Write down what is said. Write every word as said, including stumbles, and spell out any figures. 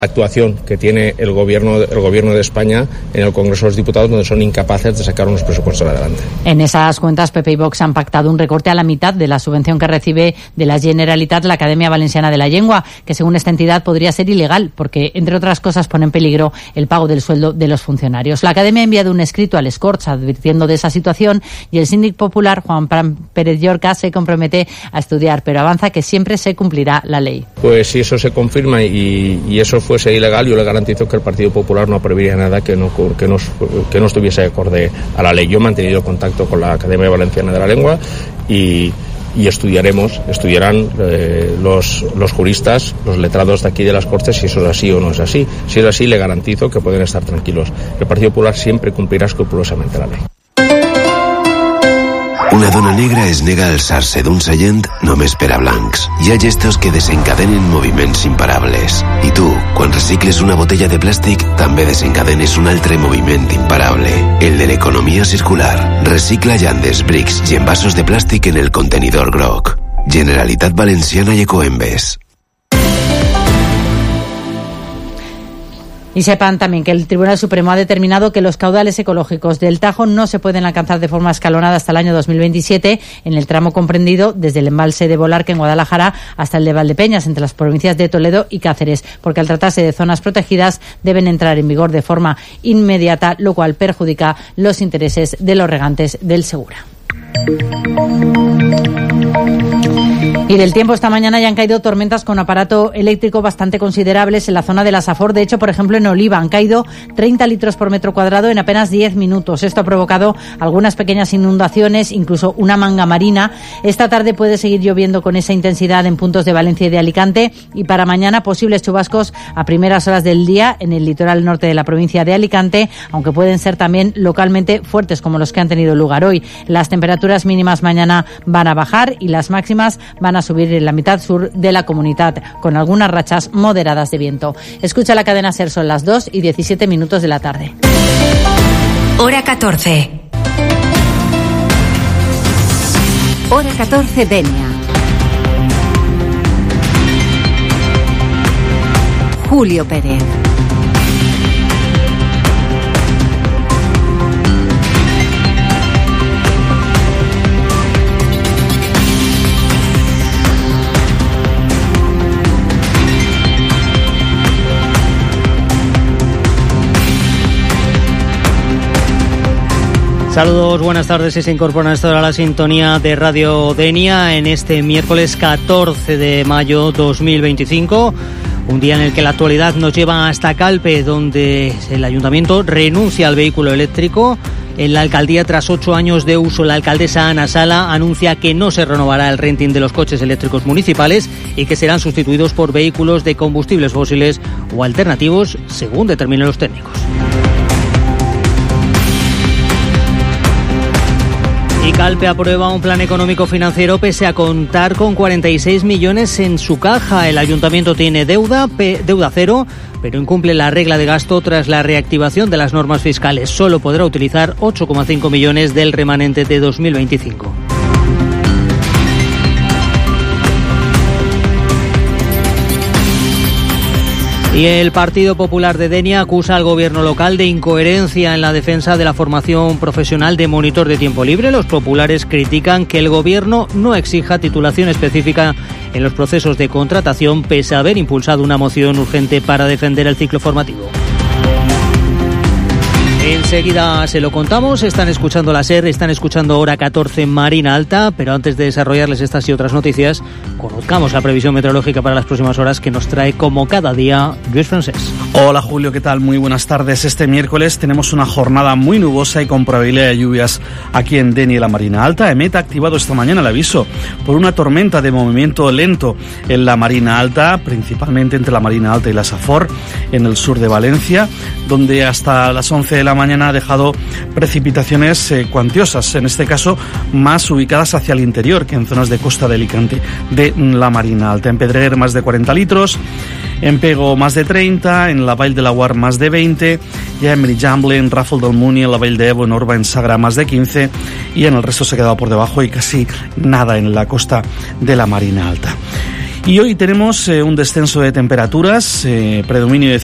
Actuación que tiene el gobierno, el gobierno de España en el Congreso de los Diputados, donde son incapaces de sacar unos presupuestos adelante. En esas cuentas, P P y Vox han pactado un recorte a la mitad de la subvención que recibe de la Generalitat la Academia Valenciana de la Lengua, que según esta entidad podría ser ilegal, porque, entre otras cosas, pone en peligro el pago del sueldo de los funcionarios. La Academia ha enviado un escrito al Corts advirtiendo de esa situación y el síndic popular, Juan Pérez Llorca, se compromete a estudiar, pero avanza que siempre se cumplirá la ley. Pues si eso se confirma y, y eso fuese ilegal, yo le garantizo que el Partido Popular no aprobaría nada que no, que no, que no estuviese acorde a la ley. Yo he mantenido contacto con la Academia Valenciana de la Lengua y, y estudiaremos, estudiarán eh, los, los juristas, los letrados de aquí de las Cortes, si eso es así o no es así. Si es así, le garantizo que pueden estar tranquilos. El Partido Popular siempre cumplirá escrupulosamente la ley. Una dona negra es nega a alçar-se d'un seient només per a blancs. Hi ha gestos que desencadenen moviments imparables. I tu, quan recicles una botella de plàstic, també desencadenes un altre moviment imparable, el de l'economia circular. Recicla llandes, brics i envasos de plàstic en el contenidor groc. Generalitat Valenciana i Ecoembes. Y sepan también que el Tribunal Supremo ha determinado que los caudales ecológicos del Tajo no se pueden alcanzar de forma escalonada hasta el año dos mil veintisiete en el tramo comprendido desde el embalse de Bolarque en Guadalajara hasta el de Valdepeñas, entre las provincias de Toledo y Cáceres, porque al tratarse de zonas protegidas deben entrar en vigor de forma inmediata, lo cual perjudica los intereses de los regantes del Segura. Y del tiempo, esta mañana ya han caído tormentas con aparato eléctrico bastante considerables en la zona de la Safor. De hecho, por ejemplo, en Oliva han caído treinta litros por metro cuadrado en apenas diez minutos. Esto ha provocado algunas pequeñas inundaciones, incluso una manga marina. Esta tarde puede seguir lloviendo con esa intensidad en puntos de Valencia y de Alicante. Y para mañana, posibles chubascos a primeras horas del día en el litoral norte de la provincia de Alicante, aunque pueden ser también localmente fuertes como los que han tenido lugar hoy. Las temperaturas mínimas mañana van a bajar y las máximas van a subir en la mitad sur de la comunidad, con algunas rachas moderadas de viento. Escucha la cadena SER, son las dos y diecisiete minutos de la tarde. Hora catorce. Hora catorce, Denia. Julio Pérez. Saludos, buenas tardes, y se incorpora esta hora a la sintonía de Radio Denia en este miércoles catorce de mayo dos mil veinticinco, un día en el que la actualidad nos lleva hasta Calpe, donde el ayuntamiento renuncia al vehículo eléctrico. En la alcaldía, tras ocho años de uso, la alcaldesa Ana Sala anuncia que no se renovará el renting de los coches eléctricos municipales y que serán sustituidos por vehículos de combustibles fósiles o alternativos, según determinen los técnicos. Y Calpe aprueba un plan económico financiero pese a contar con cuarenta y seis millones en su caja. El ayuntamiento tiene deuda, pe, deuda cero, pero incumple la regla de gasto tras la reactivación de las normas fiscales. Solo podrá utilizar ocho coma cinco millones del remanente de dos mil veinticinco. Y el Partido Popular de Denia acusa al gobierno local de incoherencia en la defensa de la formación profesional de monitor de tiempo libre. Los populares critican que el gobierno no exija titulación específica en los procesos de contratación, pese a haber impulsado una moción urgente para defender el ciclo formativo. Enseguida se lo contamos. Están escuchando la SER, están escuchando Hora catorce Marina Alta, pero antes de desarrollarles estas y otras noticias, conozcamos la previsión meteorológica para las próximas horas que nos trae como cada día Luis Francés. Hola Julio, ¿qué tal? Muy buenas tardes. Este miércoles tenemos una jornada muy nubosa y con probabilidad de lluvias aquí en Denia y la Marina Alta. EMET ha activado esta mañana el aviso por una tormenta de movimiento lento en la Marina Alta, principalmente entre la Marina Alta y la Safor, en el sur de Valencia, donde hasta las once de la mañana ha dejado precipitaciones eh, cuantiosas, en este caso más ubicadas hacia el interior que en zonas de costa de Alicante de la Marina Alta. En Pedreguer más de cuarenta litros, en Pego más de treinta, en la Vall de Laguar más de veinte, ya en Benigambla, en Ràfol d'Almúnia, en la Vall d'Ebo, en Orba, en Sagra más de quince, y en el resto se ha quedado por debajo y casi nada en la costa de la Marina Alta. Y hoy tenemos eh, un descenso de temperaturas, eh, predominio de